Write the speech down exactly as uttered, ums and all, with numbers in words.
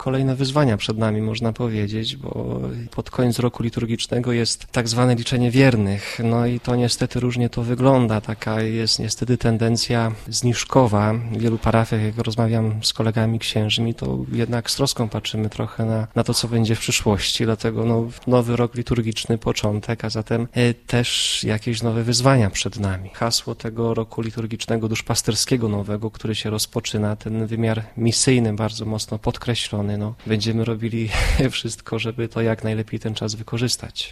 kolejne wyzwania przed nami, można powiedzieć, bo pod koniec roku liturgicznego jest tak zwane liczenie wiernych. No i to niestety różnie to wygląda. Taka jest niestety tendencja zniżkowa. W wielu parafiach, jak rozmawiam z kolegami księżmi, to jednak z troską patrzymy trochę na, na to, co będzie w przyszłości. Dlatego no, nowy rok liturgiczny, początek, a zatem e, też jakieś nowe wyzwania przed nami. Hasło tego roku liturgicznego, duszpasterskiego nowego, który się rozpoczyna, ten wymiar misyjny bardzo mocno podkreślony. No, będziemy robili wszystko, żeby to jak najlepiej ten czas wykorzystać.